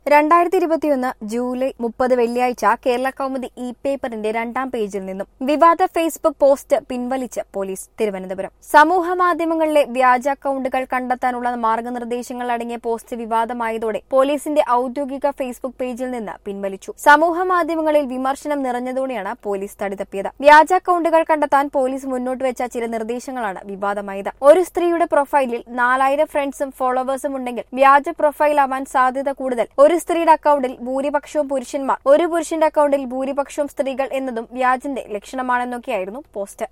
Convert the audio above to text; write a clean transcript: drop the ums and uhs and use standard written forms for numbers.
2021 July 30 വെള്ളിയാഴ്ച Kerala Kaumudi E പേപ്പറിന്റെ 2ാം പേജിൽ നിന്നും വിവാദ ഫേസ്ബുക്ക് പോസ്റ്റ് പിൻവലിച്ച് പോലീസ്. തിരുവനന്തപുരം. സമൂഹ മാധ്യമങ്ങളിലെ വ്യാജ അക്കൌണ്ടുകൾ കണ്ടെത്താനുള്ള മാർഗനിർദ്ദേശങ്ങൾ അടങ്ങിയ പോസ്റ്റ് വിവാദമായതോടെ പോലീസിന്റെ ഔദ്യോഗിക ഫേസ്ബുക്ക് പേജിൽ നിന്ന് പിൻവലിച്ചു. സമൂഹ മാധ്യമങ്ങളിൽ വിമർശനം നിറഞ്ഞതോടെയാണ് പോലീസ് തടിതപ്പിയത്. വ്യാജ അക്കൌണ്ടുകൾ കണ്ടെത്താൻ പോലീസ് മുന്നോട്ട് വെച്ച ചില നിർദ്ദേശങ്ങളാണ് വിവാദമായത്. ഒരു സ്ത്രീയുടെ പ്രൊഫൈലിൽ 4000 ഫ്രണ്ട്സും ഫോളോവേഴ്സും ഉണ്ടെങ്കിൽ വ്യാജ പ്രൊഫൈൽ ആവാൻ സാധ്യത കൂടുതൽ. ഒരു സ്ത്രീയുടെ അക്കൌണ്ടിൽ ഭൂരിപക്ഷവും പുരുഷന്മാർ, ഒരു പുരുഷന്റെ അക്കൌണ്ടിൽ ഭൂരിപക്ഷവും സ്ത്രീകൾ എന്നതും വ്യാജന്റെ ലക്ഷണമാണെന്നൊക്കെയായിരുന്നു പോസ്റ്റ്.